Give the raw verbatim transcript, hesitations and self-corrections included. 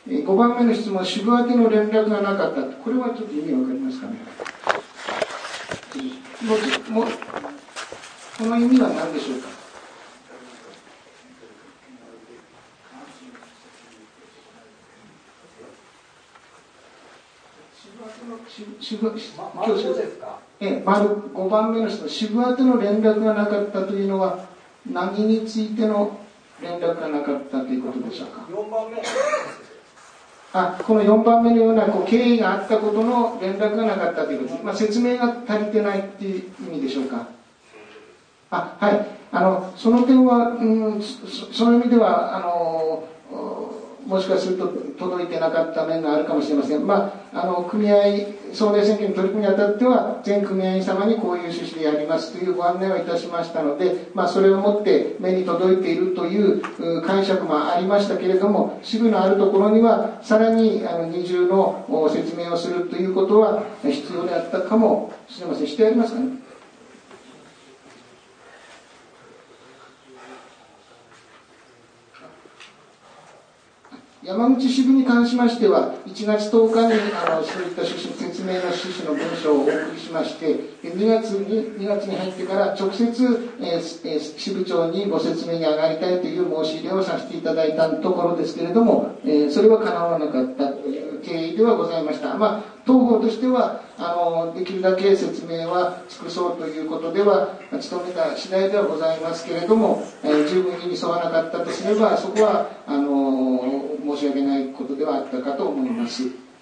ごばんめの質問、支部宛ての連絡がなかった。これはちょっと意味わかりますかね。もうもうこの意味は何でしょうか。支部、 ま、丸ごですか。 え、丸ごばんめの質問、支部宛ての連絡がなかったというのは何についての連絡がなかったということでしょうか。 よんばんめあ、このよんばんめのようなこう経緯があったことの連絡がなかったということです。まあ、説明が足りてないっていう意味でしょうか。あ、はい。あの、その点は、うん、そ, その意味では、あの、もしかすると届いてなかった面があるかもしれません。まあ、あの、組合、総例選挙に取り組みにあたっては、全組合員様にこういう趣旨でやりますというご案内をいたしましたので、まあ、それをもって目に届いているという解釈もありましたけれども、支部のあるところには、さらにあの二重の説明をするということは必要であったかもしれません。してありますかね。山口支部に関しましては、いちがつとおかにあのそういった趣旨説明の趣旨の文書をお送りしまして、にがつに、にがつに入ってから直接、えー、支部長にご説明に上がりたいという申し入れをさせていただいたところですけれども、えー、それは叶わなかったという経緯ではございました。まあ、当方としてはあのできるだけ説明は尽くそうということでは努めた次第ではございますけれども、えー、十分に沿わなかったとすれば、そこはあの申し訳ないことではあったかと思います。